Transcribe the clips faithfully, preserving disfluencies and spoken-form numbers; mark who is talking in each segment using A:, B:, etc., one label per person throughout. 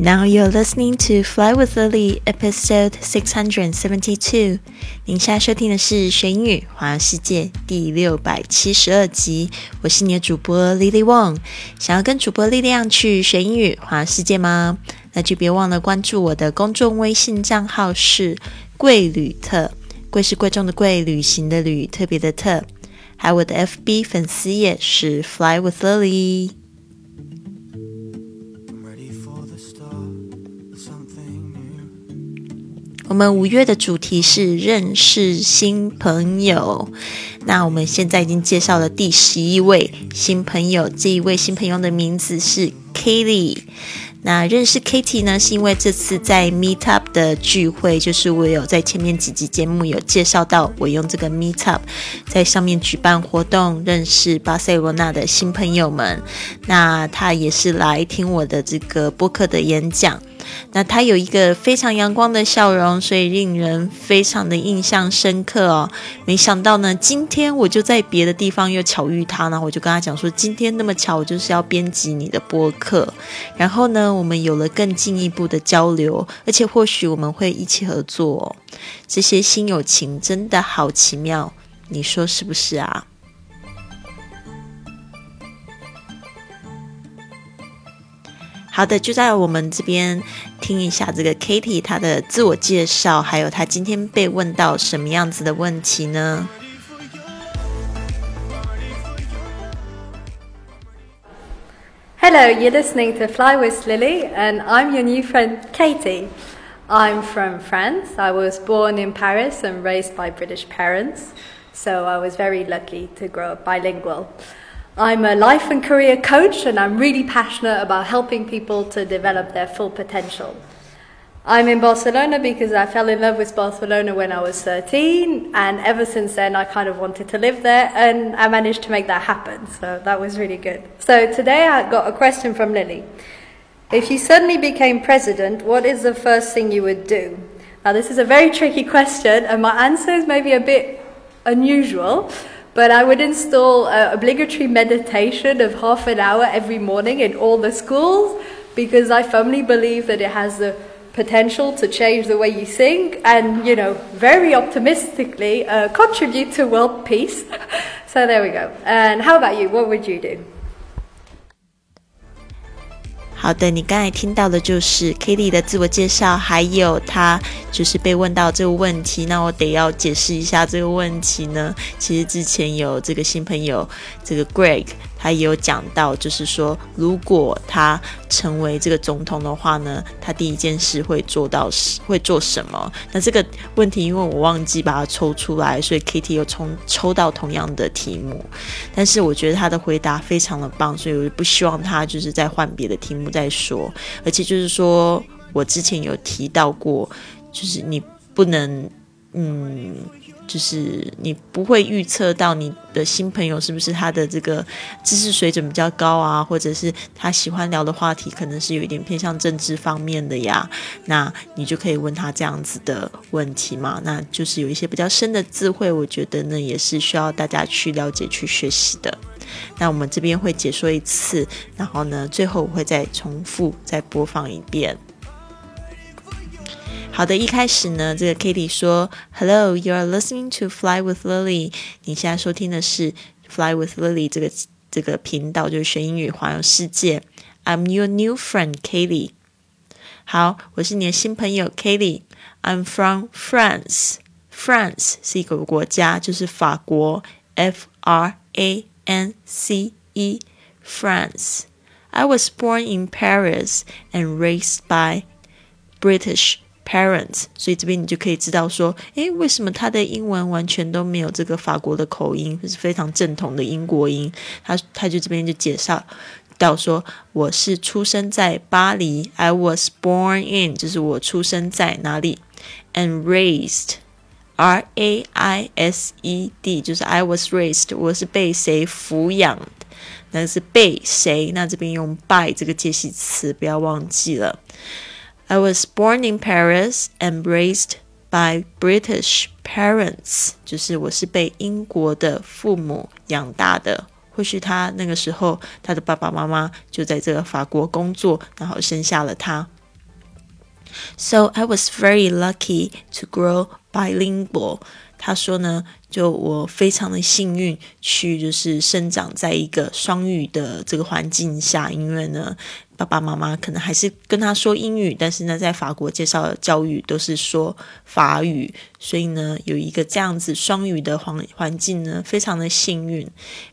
A: Now you're listening to Fly with Lily, episode six hundred seventy-two. 您现在收听的是学英语环游世界第六百七十二集。我是你的主播 Lily Wong。想要跟主播力量去学英语环游世界吗？那就别忘了关注我的公众微信账号是贵旅特，贵是贵重的贵，旅行的旅，特别的特。还有我的 F B 粉丝页是 Fly with Lily。我们五月的主题是认识新朋友，那我们现在已经介绍了第十一位新朋友，这一位新朋友的名字是 Katie。 那认识 Katie 呢，是因为这次在 Meetup 的聚会，就是我有在前面几集节目有介绍到，我用这个 Meetup 在上面举办活动，认识巴塞罗那的新朋友们。那他也是来听我的这个播客的演讲，那他有一个非常阳光的笑容，所以令人非常的印象深刻哦。没想到呢，今天我就在别的地方又巧遇他，然后我就跟他讲说，今天那么巧，我就是要编辑你的播客。然后呢，我们有了更进一步的交流，而且或许我们会一起合作哦。这些新友情真的好奇妙，你说是不是啊？好的，就在我们这边听一下这个 Katie 她的自我介绍，还有她今天被问到什么样子的问题呢？
B: Hello, you're listening to Fly with Lily, and I'm your new friend Katie. I'm from France. I was born in Paris and raised by British parents, so I was very lucky to grow up bilingual.I'm a life and career coach, and I'm really passionate about helping people to develop their full potential. I'm in Barcelona because I fell in love with Barcelona when I was thirteen, and ever since then I kind of wanted to live there, and I managed to make that happen, so that was really good. So today I got a question from Lily. If you suddenly became president, what is the first thing you would do? Now this is a very tricky question, and my answers may be a bit unusual,But I would install an obligatory meditation of half an hour every morning in all the schools, because I firmly believe that it has the potential to change the way you think and, you know, very optimistically uh, contribute to world peace. So there we go. And how about you? What would you do?
A: 好的，你刚才听到的就是 Katie 的自我介绍，还有她就是被问到这个问题。那我得要解释一下这个问题呢，其实之前有这个新朋友这个 Greg 他也有讲到，就是说如果他成为这个总统的话呢，他第一件事会做到会做什么。那这个问题因为我忘记把它抽出来，所以 Katie 又抽抽到同样的题目，但是我觉得他的回答非常的棒，所以我不希望他就是再换别的题目再说。而且就是说我之前有提到过，就是你不能嗯就是你不会预测到你的新朋友是不是他的这个知识水准比较高啊，或者是他喜欢聊的话题可能是有一点偏向政治方面的呀，那你就可以问他这样子的问题嘛。那就是有一些比较深的智慧，我觉得呢也是需要大家去了解去学习的。那我们这边会解说一次，然后呢最后我会再重复再播放一遍。好的，一开始呢，这个 Katie 说 Hello, you are listening to Fly with Lily. 你现在收听的是 Fly with Lily 这个这个频道，就是学英语环游世界。I'm your new friend, Katie. 好，我是你的新朋友 Katie. I'm from France. France 是一个国家，就是法国 F R A N C E France. I was born in Paris and raised by British parents. 所以这边你就可以知道说，诶，为什么他的英文完全都没有这个法国的口音，是非常正统的英国音。他他就这边就介绍到说，我是出生在巴黎 I was born in 就是我出生在哪里 and raised R A I S E D 就是 I was raised 我是被谁抚养的，那是被谁，那这边用 by 这个介系词不要忘记了。I was born in Paris and raised by British parents 就是我是被英国的父母养大的，或许他那个时候他的爸爸妈妈就在这个法国工作，然后生下了他。 So I was very lucky to grow bilingual. 他说呢，就我非常的幸运去就是生长在一个双语的这个环境下，因为呢爸爸妈妈可能还是跟他说英语，但是呢在法国介绍的教育都是说法语，所以呢有一个这样子双语的环环境呢非常的幸运。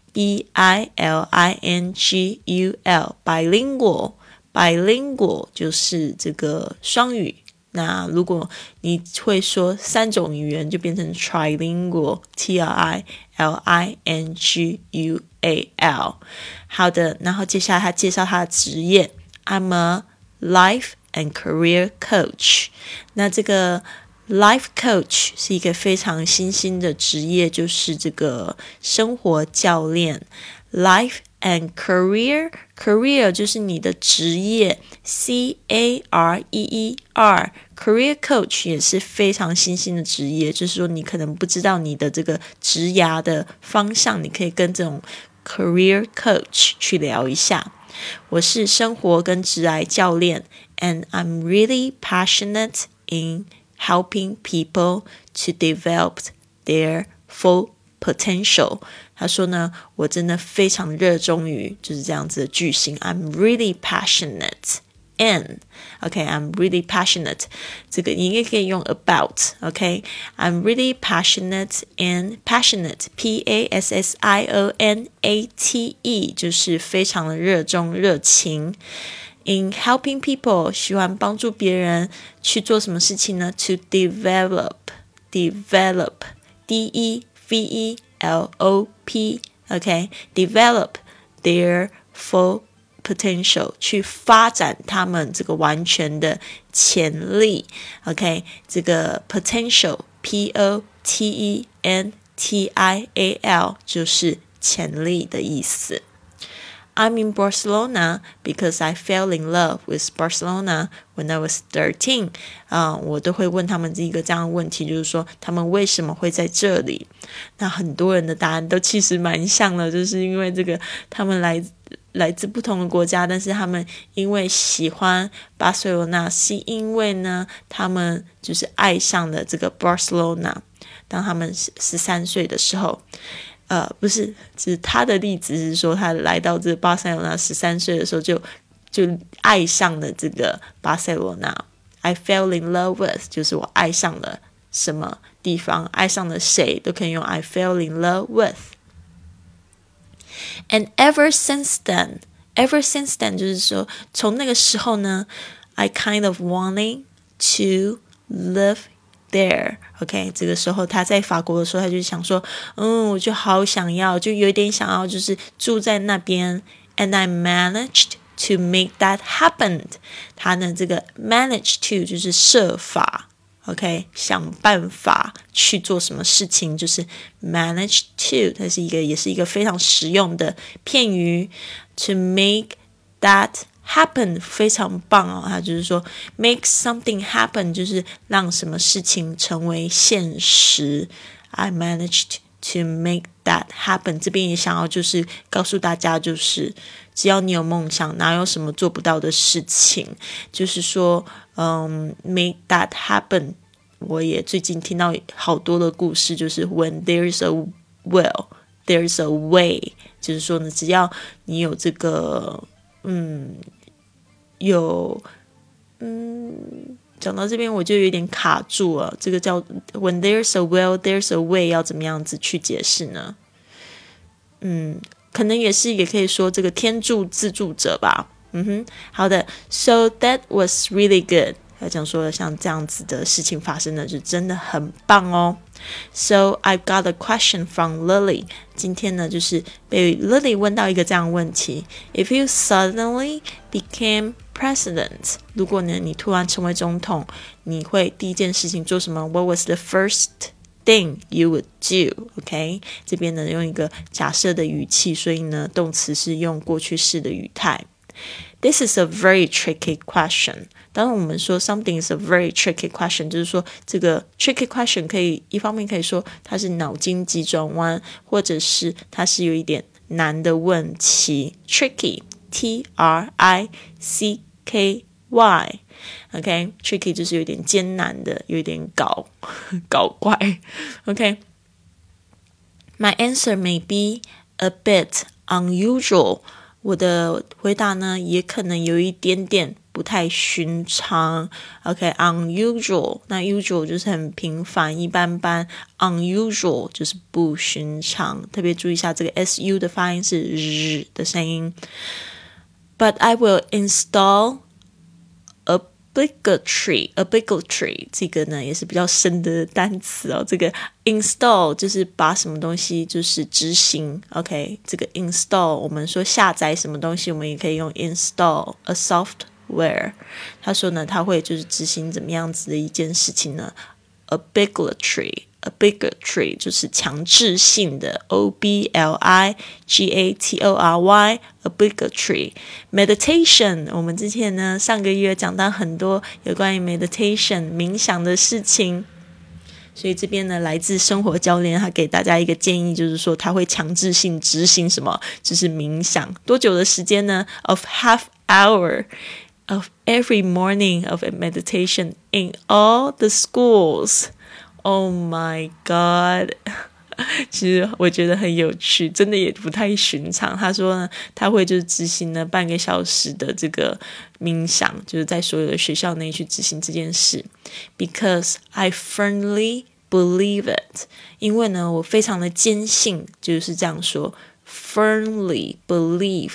A: B I L I N G U L bilingual bilingual 就是这个双语。那如果你会说三种语言就变成 trilingual T R I L I N G U A L。 好的，然后接下来他介绍他的职业， I'm a life and career coach。 那这个 life coach 是一个非常新兴的职业，就是这个生活教练。 life and career career 就是你的职业 C A R E E R career coach 也是非常新兴的职业，就是说你可能不知道你的这个职涯的方向，你可以跟这种 career coach 去聊一下。我是生活跟职涯教练 and I'm really passionate in helping people to develop their full potential。 他说呢，我真的非常热衷于就是这样子的句型 I'm really passionate in OK I'm really passionate 这个你也可以用 about OK I'm really passionate in passionate P A S S I O N A T E 就是非常的热衷热情。 In helping people 喜欢帮助别人去做什么事情呢？ To develop develop D E V E L O P OK develop their full potential 去发展他们这个完全的潜力 OK 这个 potential P O T E N T I A L 就是潜力的意思。I'm in Barcelona because I fell in love with Barcelona when I was thirteen、呃、我都会问他们一个这样的问题，就是说他们为什么会在这里。那很多人的答案都其实蛮像的，就是因为这个他们来来自不同的国家，但是他们因为喜欢巴塞罗那，是因为呢他们就是爱上了这个 Barcelona。 当他们十三岁的时候呃，不是，只是他的例子是说，他来到这个巴塞罗那十三岁的时候就就爱上了这个巴塞罗那。I fell in love with 就是我爱上了什么地方，爱上了谁都可以用 I fell in love with。 And ever since then, ever since then 就是说从那个时候呢 I kind of wanting to live there OK 这个时候他在法国的时候他就想说嗯我就好想要就有点想要就是住在那边 and I managed to make that happen 他呢这个 manage to 就是设法 OK 想办法去做什么事情，就是 manage to 它是一个也是一个非常实用的片语 to make that happen 非常棒哦，它就是说 make something happen 就是让什么事情成为现实。 I managed to make that happen 这边也想要就是告诉大家，就是只要你有梦想，哪有什么做不到的事情，就是说嗯 make that happen。 我也最近听到好多的故事，就是 when there's a will there's a way 就是说呢只要你有这个嗯有嗯，讲到这边我就有点卡住了，这个叫 when there's a will there's a way 要怎么样子去解释呢？嗯，可能也是也可以说这个天助自助者吧。嗯哼，好的 So that was really good 要讲说像这样子的事情发生的就真的很棒哦。So I got a question from Lily 今天呢就是被 Lily 问到一个这样的问题 If you suddenly became president 如果呢你突然成为总统，你会第一件事情做什么？ What was the first thing you would do OK 这边呢用一个假设的语气，所以呢动词是用过去式的语态。This is a very tricky question 当我们说 something is a very tricky question 就是说这个 tricky question 可以一方面可以说它是脑筋急转弯，或者是它是有一点难的问题。 Tricky T R I C K Why? OK, tricky 就是有点艰难的，有点搞搞怪。OK, my answer may be a bit unusual. 我的回答呢，也可能有一点点不太寻常。OK, unusual. 那 usual 就是很平凡、一般般 ，unusual 就是不寻常。特别注意一下这个 su 的发音是日的声音。But I will install obligatory obligatory 这个呢也是比较深的单词哦。这个 install 就是把什么东西就是执行 OK 这个 install 我们说下载什么东西我们也可以用 install a software 他说呢他会就是执行怎么样子的一件事情呢 obligatory obligatory 就是强制性的 O B L I G A T O R Y obligatory meditation 我们之前呢上个月讲到很多有关于 meditation 冥想的事情，所以这边呢来自生活教练他给大家一个建议，就是说他会强制性执行什么，就是冥想多久的时间呢 of half hour of every morning of a meditation in all the schools。Oh my god 其实我觉得很有趣，真的也不太寻常。他说呢他会就是执行了半个小时的这个冥想，就是在所有的学校内去执行这件事。 Because I firmly believe it 因为呢我非常的坚信，就是这样说 firmly believe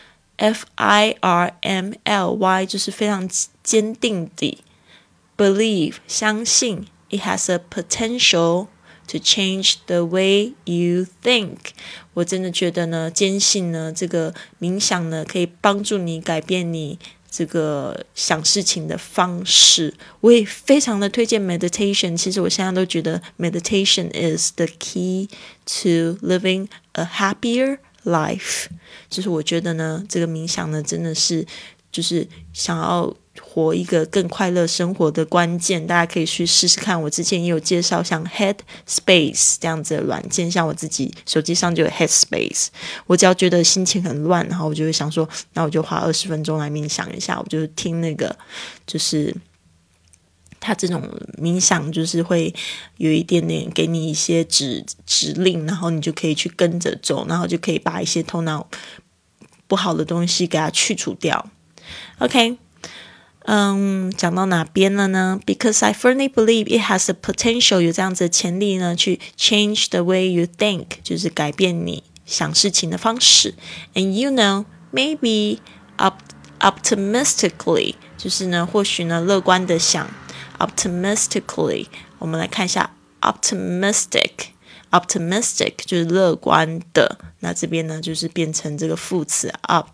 A: F I R M L Y 就是非常坚定地 believe 相信It has a potential to change the way you think. 我真的觉得呢，坚信呢，这个冥想呢，可以帮助你改变你这个想事情的方式。我也非常的推荐 meditation。其实我现在都觉得 meditation is the key to living a happier life. 就是我觉得呢，这个冥想呢，真的是就是想要活一个更快乐生活的关键，大家可以去试试看。我之前也有介绍像 Headspace 这样子的软件，像我自己手机上就有 Headspace。我只要觉得心情很乱，然后我就会想说，那我就花二十分钟来冥想一下，我就听那个，就是它这种冥想就是会有一点点给你一些指指令，然后你就可以去跟着走，然后就可以把一些头脑不好的东西给它去除掉。OK。嗯，讲到哪边了呢 ？Because I firmly believe it has the potential 有这样子的潜力呢，去 change the way you think 就是改变你想事情的方式。And you know, maybe op- optimistically 就是呢，或许呢乐观的想 optimistically 我们来看一下 optimistic optimistic 就是乐观的，那这边呢就是变成这个副词 up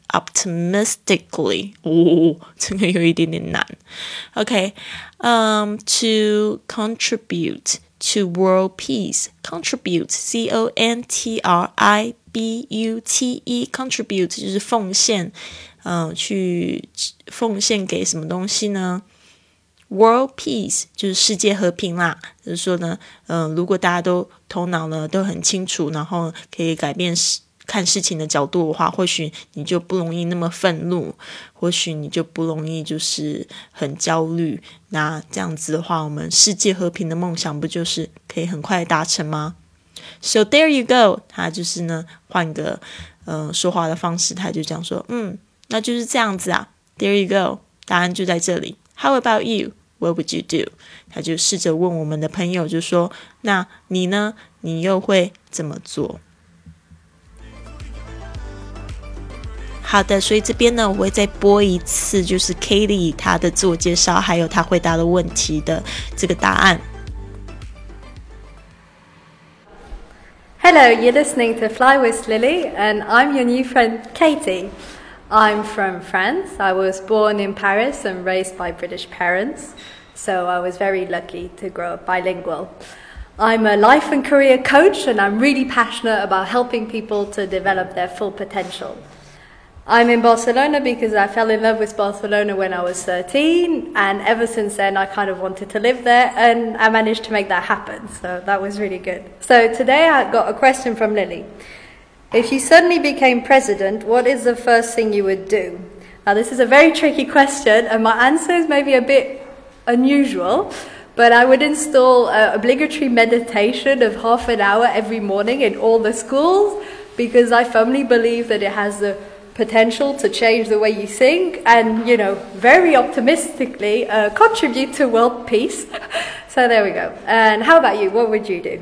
A: optimistically 哦，这个有一点点难。 OK um, to contribute to world peace contribute C O N T R I B U T E contribute 就是奉献、呃、去奉献给什么东西呢World peace 就是世界和平啦，就是说呢、呃、如果大家都头脑呢都很清楚，然后可以改变看事情的角度的话，或许你就不容易那么愤怒，或许你就不容易就是很焦虑。那这样子的话，我们世界和平的梦想不就是可以很快达成吗？ So there you go 他就是呢换个、呃、说话的方式，他就这样说嗯，那就是这样子啊 There you go 答案就在这里。 How about you? What would you do? 他就试着问我们的朋友，就说那你呢？你又会怎么做？好的，所以这边呢我会再播一次，就是 Katie 她的自我介绍，还有她回答的问题的这个答案。
B: Hello, you're listening to Fly with Lily, and I'm your new friend Katie. I'm from France. I was born in Paris and raised by British parents, so I was very lucky to grow up bilingual. I'm a life and career coach, and I'm really passionate about helping people to develop their full potential.I'm in Barcelona because I fell in love with Barcelona when I was thirteen, and ever since then I kind of wanted to live there, and I managed to make that happen, so that was really good. So today I got a question from Lily. If you suddenly became president, what is the first thing you would do? Now, this is a very tricky question, and my answer is maybe a bit unusual, but I would install an obligatory meditation of half an hour every morning in all the schools, because I firmly believe that it has the potential to change the way you think and, you know, very optimistically uh, contribute to world peace. So there we go. And how about you? What would you do?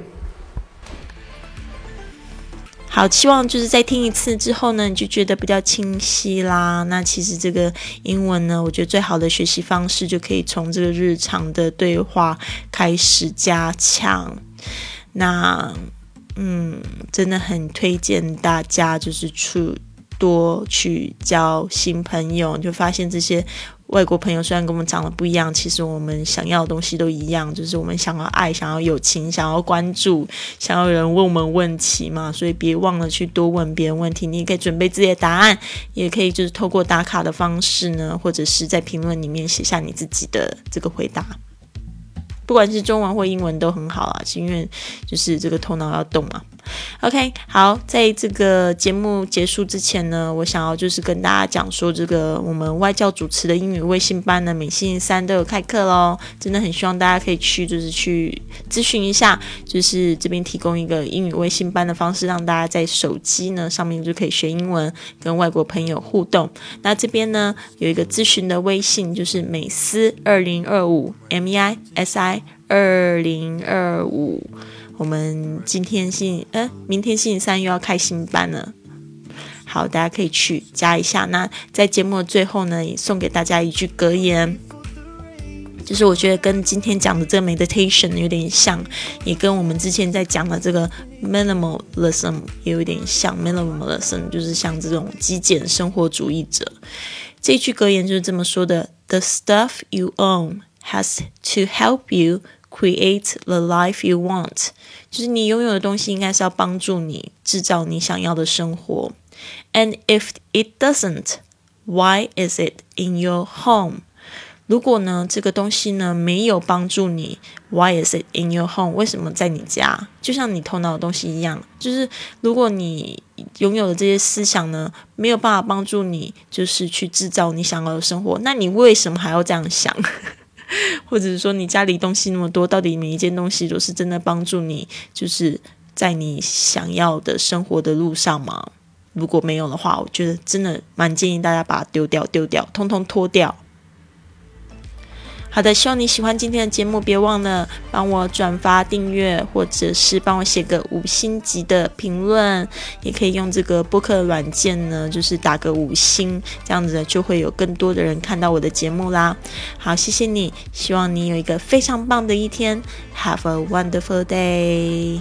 A: 好，希望就是在听一次之后呢，你就觉得比较清晰啦。那其实这个英文呢，我觉得最好的学习方式就可以从这个日常的对话开始加强。那嗯，真的很推荐大家就是去多去交新朋友，你就发现这些外国朋友虽然跟我们长得不一样，其实我们想要的东西都一样，就是我们想要爱，想要友情，想要关注，想要有人问我们问题嘛，所以别忘了去多问别人问题。你也可以准备自己的答案，也可以就是透过打卡的方式呢，或者是在评论里面写下你自己的这个回答，不管是中文或英文都很好啦，因为就是这个头脑要动嘛。OK， 好，在这个节目结束之前呢，我想要就是跟大家讲说，这个我们外教主持的英语微信班呢，每星期三都有开课咯，真的很希望大家可以去就是去咨询一下，就是这边提供一个英语微信班的方式，让大家在手机呢上面就可以学英文，跟外国朋友互动。那这边呢有一个咨询的微信，就是美思二零二五 M E I S I 二零二五。我们今天星呃，明天星期三又要开新班了，好，大家可以去加一下。那在节目的最后呢，也送给大家一句格言，就是我觉得跟今天讲的这个 meditation 有点像，也跟我们之前在讲的这个 minimalism 也有点像。 minimalism 就是像这种极简生活主义者。这句格言就是这么说的： The stuff you own has to help you create the life you want， 就是你拥有的东西应该是要帮助你制造你想要的生活。 And if it doesn't, why is it in your home？ 如果呢这个东西呢没有帮助你， why is it in your home？ 为什么在你家？就像你头脑的东西一样，就是如果你拥有的这些思想呢没有办法帮助你就是去制造你想要的生活，那你为什么还要这样想？或者是说你家里东西那么多，到底每一件东西都是真的帮助你就是在你想要的生活的路上吗？如果没有的话，我觉得真的蛮建议大家把它丢掉丢掉，通通脱掉。好的，希望你喜欢今天的节目，别忘了帮我转发订阅，或者是帮我写个五星级的评论，也可以用这个播客软件呢就是打个五星，这样子就会有更多的人看到我的节目啦。好，谢谢你，希望你有一个非常棒的一天。 Have a wonderful day。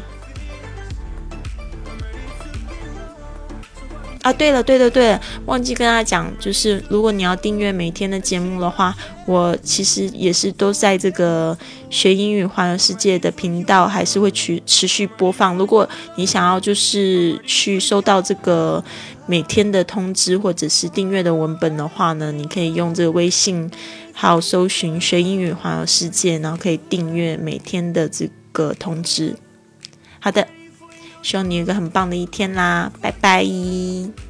A: 啊，对了对了对了，忘记跟大家讲，就是如果你要订阅每天的节目的话，我其实也是都在这个学英语环游世界的频道还是会去持续播放。如果你想要就是去收到这个每天的通知或者是订阅的文本的话呢，你可以用这个微信号搜寻学英语环游世界，然后可以订阅每天的这个通知。好的，希望你有一个很棒的一天啦，拜拜。